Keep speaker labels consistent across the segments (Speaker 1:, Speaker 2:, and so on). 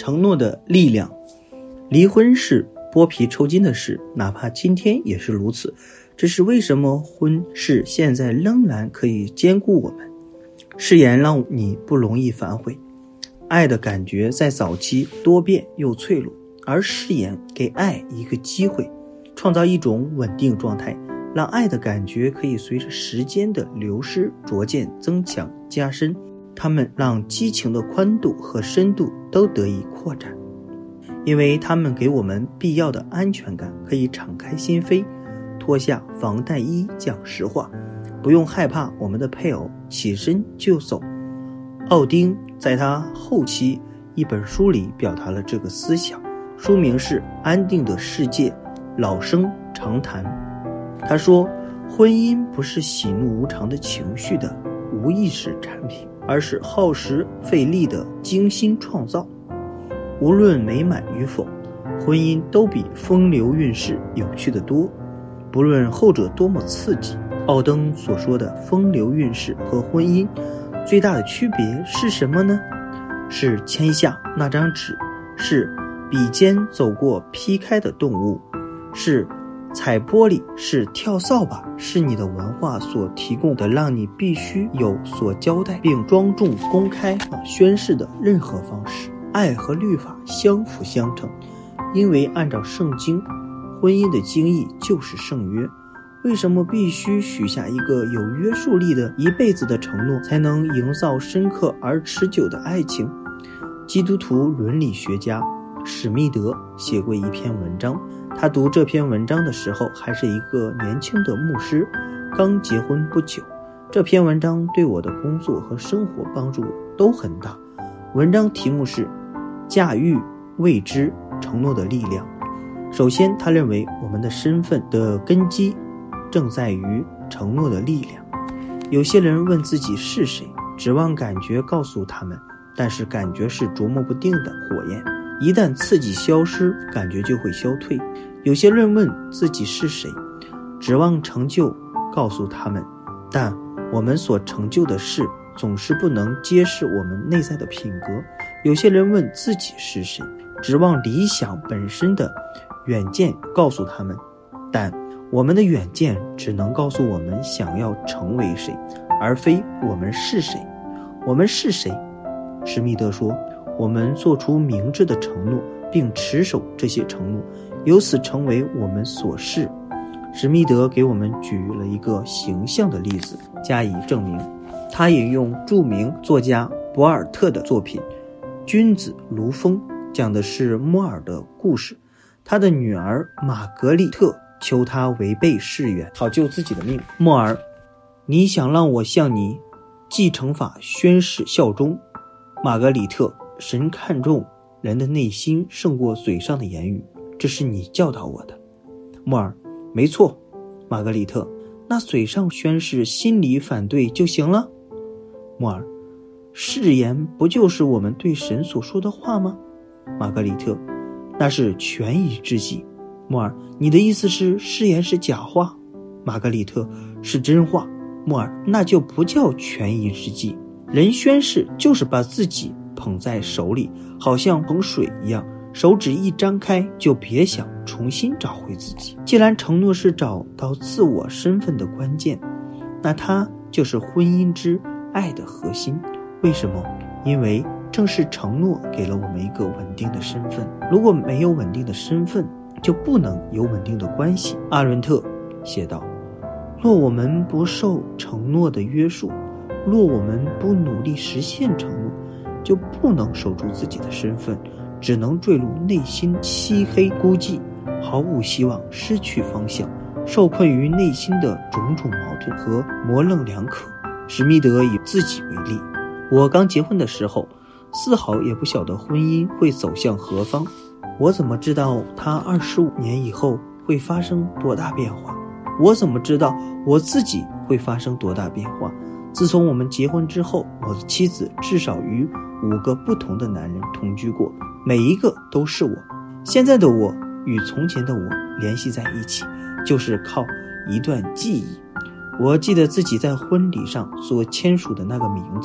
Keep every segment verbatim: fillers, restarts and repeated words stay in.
Speaker 1: 承诺的力量。离婚是剥皮抽筋的事，哪怕今天也是如此。这是为什么婚事现在仍然可以兼顾我们。誓言让你不容易反悔，爱的感觉在早期多变又脆弱，而誓言给爱一个机会，创造一种稳定状态，让爱的感觉可以随着时间的流失逐渐增强加深，它们让激情的宽度和深度都得以扩展，因为它们给我们必要的安全感，可以敞开心扉，脱下防弹衣讲实话，不用害怕我们的配偶起身就走。奥丁在他后期一本书里表达了这个思想，书名是《安定的世界，老生常谈》。他说，婚姻不是喜怒无常的情绪的无意识产品，而是耗时费力的精心创造。无论美满与否，婚姻都比风流韵事有趣得多。不论后者多么刺激，奥登所说的风流韵事和婚姻最大的区别是什么呢？是签下那张纸，是笔尖走过劈开的动物，是踩玻璃，是跳扫把，是你的文化所提供的让你必须有所交代并庄重公开宣誓的任何方式。爱和律法相辅相成，因为按照圣经，婚姻的精义就是圣约。为什么必须许下一个有约束力的一辈子的承诺，才能营造深刻而持久的爱情？基督徒伦理学家史密德写过一篇文章，他读这篇文章的时候还是一个年轻的牧师，刚结婚不久。这篇文章对我的工作和生活帮助都很大。文章题目是驾驭未知承诺的力量。首先，他认为我们的身份的根基正在于承诺的力量。有些人问自己是谁，指望感觉告诉他们，但是感觉是琢磨不定的火焰，一旦刺激消失，感觉就会消退。有些人问自己是谁，指望成就告诉他们，但我们所成就的事总是不能揭示我们内在的品格。有些人问自己是谁，指望理想本身的远见告诉他们，但我们的远见只能告诉我们想要成为谁，而非我们是谁。我们是谁？史密德说，我们做出明智的承诺，并持守这些承诺，由此成为我们所是。史密德给我们举了一个形象的例子加以证明。他引用著名作家博尔特的作品《君子如风》，讲的是莫尔的故事。他的女儿玛格丽特求他违背誓言，好救自己的命。莫尔，你想让我向你继承法宣誓效忠？玛格丽特，神看重人的内心胜过嘴上的言语，这是你教导我的。莫尔，没错。玛格丽特，那嘴上宣誓，心里反对就行了。莫尔，誓言不就是我们对神所说的话吗？玛格丽特，那是权宜之计。莫尔，你的意思是誓言是假话？玛格丽特，是真话。莫尔，那就不叫权宜之计。人宣誓就是把自己捧在手里，好像捧水一样，手指一张开就别想重新找回自己。既然承诺是找到自我身份的关键，那它就是婚姻之爱的核心。为什么？因为正是承诺给了我们一个稳定的身份。如果没有稳定的身份，就不能有稳定的关系。阿伦特写道，若我们不受承诺的约束，若我们不努力实现承诺，就不能守住自己的身份，只能坠入内心漆黑孤寂，毫无希望，失去方向，受困于内心的种种矛盾和模棱两可。史密德以自己为例，我刚结婚的时候，丝毫也不晓得婚姻会走向何方，我怎么知道它二十五年以后会发生多大变化？我怎么知道我自己会发生多大变化？自从我们结婚之后，我的妻子至少与五个不同的男人同居过，每一个都是我。现在的我与从前的我联系在一起，就是靠一段记忆。我记得自己在婚礼上所签署的那个名字，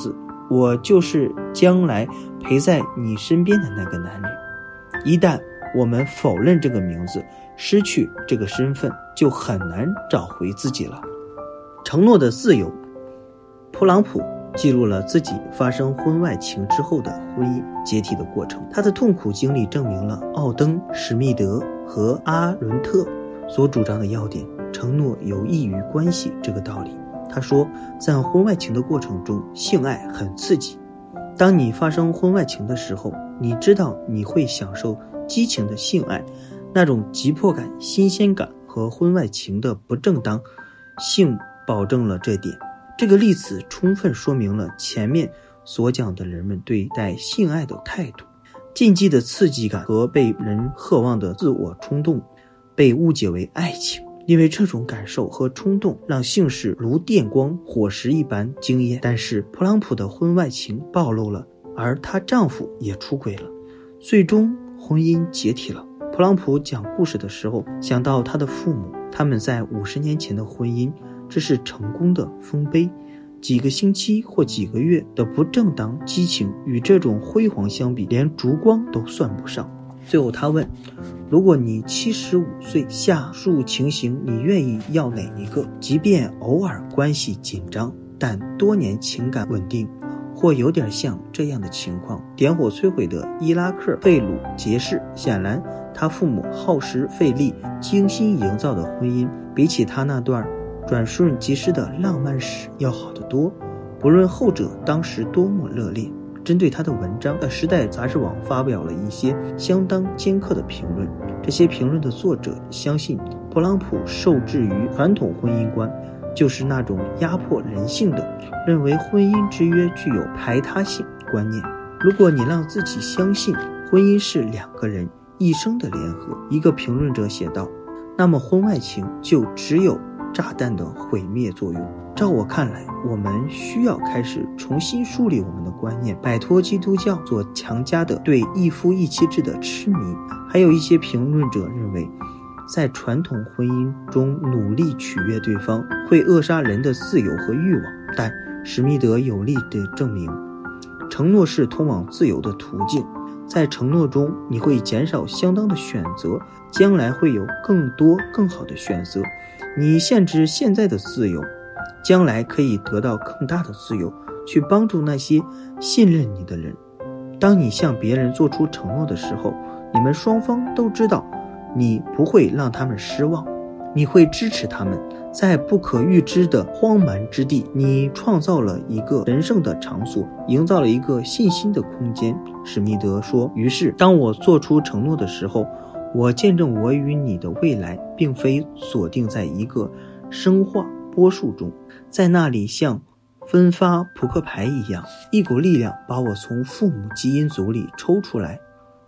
Speaker 1: 我就是将来陪在你身边的那个男人。一旦我们否认这个名字，失去这个身份，就很难找回自己了。承诺的自由。普朗普记录了自己发生婚外情之后的婚姻解体的过程。他的痛苦经历证明了奥登、史密德和阿伦特所主张的要点，承诺有益于关系这个道理。他说，在婚外情的过程中，性爱很刺激。当你发生婚外情的时候，你知道你会享受激情的性爱，那种急迫感、新鲜感和婚外情的不正当性保证了这点。这个例子充分说明了前面所讲的人们对待性爱的态度。禁忌的刺激感和被人渴望的自我冲动被误解为爱情，因为这种感受和冲动让性事如电光火石一般惊艳。但是普朗普的婚外情暴露了，而她丈夫也出轨了，最终婚姻解体了。普朗普讲故事的时候想到他的父母，他们在五十年前的婚姻，这是成功的丰碑。几个星期或几个月的不正当激情与这种辉煌相比，连烛光都算不上。最后他问，如果你七十五岁，下述情形你愿意要哪一个？即便偶尔关系紧张，但多年情感稳定，或有点像这样的情况。点火摧毁的伊拉克费鲁杰士，显然他父母耗时费力精心营造的婚姻，比起他那段转瞬即逝的浪漫史要好得多。不论后者当时多么热烈，针对他的文章，在时代杂志网发表了一些相当尖刻的评论。这些评论的作者相信普朗普受制于传统婚姻观，就是那种压迫人性的，认为婚姻之约具有排他性观念。如果你让自己相信婚姻是两个人一生的联合，一个评论者写道，那么婚外情就只有炸弹的毁灭作用。照我看来，我们需要开始重新梳理我们的观念，摆脱基督教所强加的对一夫一妻制的痴迷。还有一些评论者认为，在传统婚姻中努力取悦对方会扼杀人的自由和欲望，但史密德有力地证明，承诺是通往自由的途径。在承诺中，你会减少相当的选择，将来会有更多更好的选择。你限制现在的自由，将来可以得到更大的自由，去帮助那些信任你的人。当你向别人做出承诺的时候，你们双方都知道你不会让他们失望，你会支持他们。在不可预知的荒蛮之地，你创造了一个神圣的场所，营造了一个信心的空间。史密德说，于是当我做出承诺的时候，我见证我与你的未来并非锁定在一个生化波数中，在那里像分发扑克牌一样，一股力量把我从父母基因组里抽出来，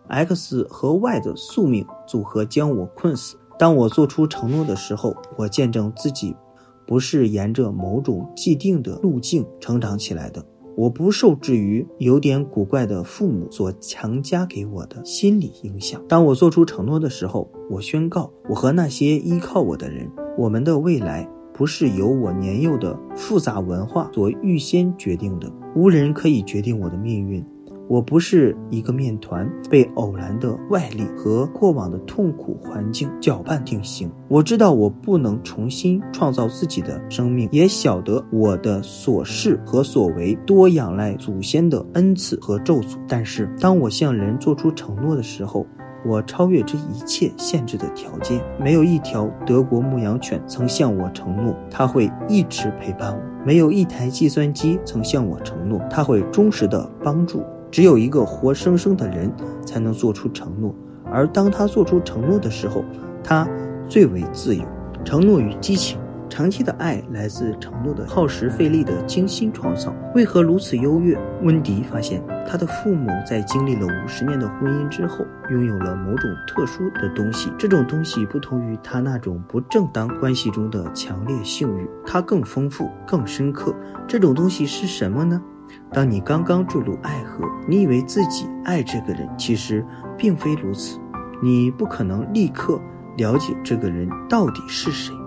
Speaker 1: X 和 Y 的宿命组合将我困死。当我做出承诺的时候，我见证自己不是沿着某种既定的路径成长起来的，我不受制于有点古怪的父母所强加给我的心理影响。当我做出承诺的时候，我宣告我和那些依靠我的人，我们的未来不是由我年幼的复杂文化所预先决定的，无人可以决定我的命运。我不是一个面团，被偶然的外力和过往的痛苦环境搅拌定型。我知道我不能重新创造自己的生命，也晓得我的所事和所为多仰赖祖先的恩赐和咒诅。但是当我向人做出承诺的时候，我超越这一切限制的条件。没有一条德国牧羊犬曾向我承诺它会一直陪伴我，没有一台计算机曾向我承诺它会忠实地帮助我。只有一个活生生的人才能做出承诺，而当他做出承诺的时候，他最为自由。承诺与激情，长期的爱来自承诺的耗时费力的精心创造。为何如此优越？温迪发现他的父母在经历了五十年的婚姻之后，拥有了某种特殊的东西。这种东西不同于他那种不正当关系中的强烈性欲，它更丰富更深刻。这种东西是什么呢？当你刚刚坠入爱河，你以为自己爱这个人，其实并非如此。你不可能立刻了解这个人到底是谁，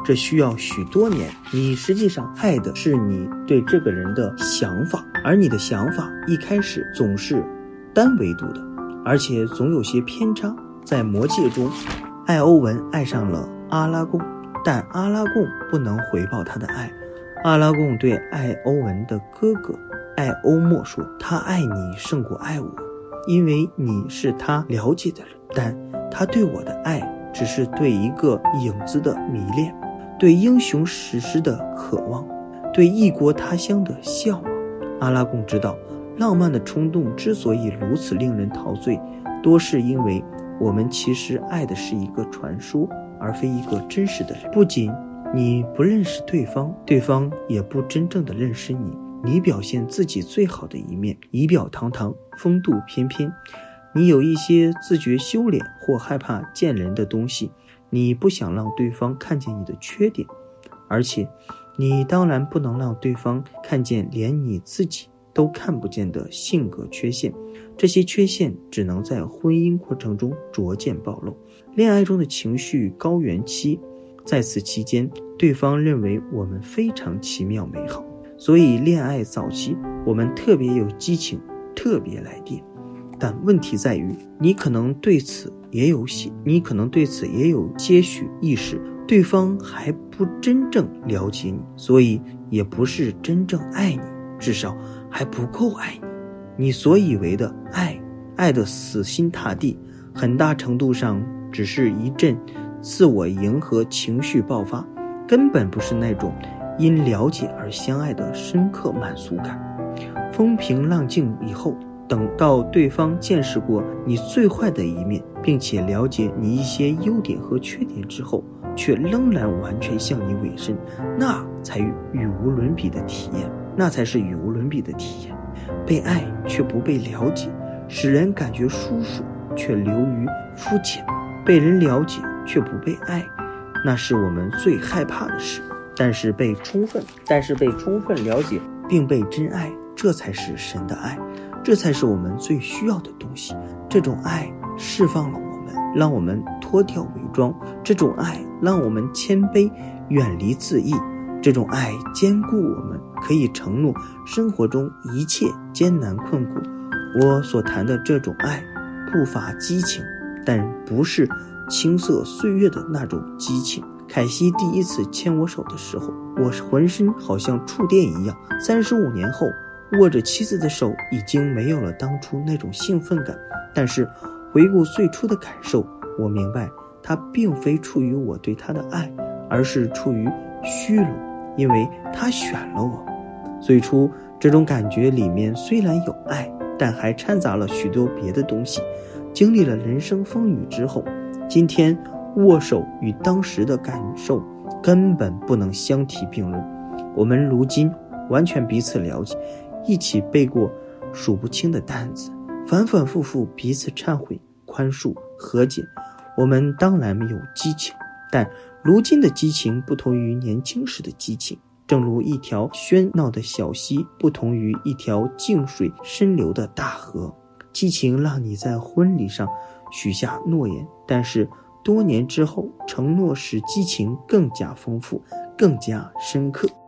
Speaker 1: 这需要许多年。你实际上爱的是你对这个人的想法，而你的想法一开始总是单维度的，而且总有些偏差。在魔戒中，艾欧文爱上了阿拉贡，但阿拉贡不能回报他的爱。阿拉贡对艾欧文的哥哥艾欧莫说，他爱你胜过爱我，因为你是他了解的人，但他对我的爱只是对一个影子的迷恋，对英雄史诗的渴望，对异国他乡的向往。阿拉贡知道，浪漫的冲动之所以如此令人陶醉，多是因为我们其实爱的是一个传说，而非一个真实的人。不仅你不认识对方，对方也不真正的认识你。你表现自己最好的一面，仪表堂堂，风度翩翩。你有一些自觉羞敛或害怕见人的东西，你不想让对方看见你的缺点，而且你当然不能让对方看见连你自己都看不见的性格缺陷。这些缺陷只能在婚姻过程中逐渐暴露。恋爱中的情绪高原期，在此期间，对方认为我们非常奇妙美好，所以恋爱早期我们特别有激情，特别来电。但问题在于，你可能对此也有些你可能对此也有些许意识，对方还不真正了解你，所以也不是真正爱你，至少还不够爱你。你所以为的爱，爱的死心塌地，很大程度上只是一阵自我迎合情绪爆发，根本不是那种因了解而相爱的深刻满足感。风平浪静以后，等到对方见识过你最坏的一面，并且了解你一些优点和缺点之后，却仍然完全向你委身，那才语无伦比的体验，那才是语无伦比的体验。被爱却不被了解，使人感觉舒服却流于肤浅；被人了解却不被爱，那是我们最害怕的事。但是被充分但是被充分了解并被真爱，这才是神的爱，这才是我们最需要的东西。这种爱释放了我们，让我们脱掉伪装，这种爱让我们谦卑，远离自义，这种爱坚固我们，可以承诺生活中一切艰难困苦。我所谈的这种爱不乏激情，但不是青涩岁月的那种激情。凯西第一次牵我手的时候，我浑身好像触电一样。三十五年后，握着妻子的手已经没有了当初那种兴奋感，但是回顾最初的感受，我明白它并非出于我对他的爱，而是出于虚荣，因为他选了我。最初这种感觉里面虽然有爱，但还掺杂了许多别的东西。经历了人生风雨之后，今天握手与当时的感受根本不能相提并论。我们如今完全彼此了解，一起背过数不清的担子，反反复复彼此忏悔、宽恕、和解。我们当然没有激情，但如今的激情不同于年轻时的激情，正如一条喧闹的小溪不同于一条静水深流的大河。激情让你在婚礼上许下诺言，但是多年之后，承诺使激情更加丰富，更加深刻。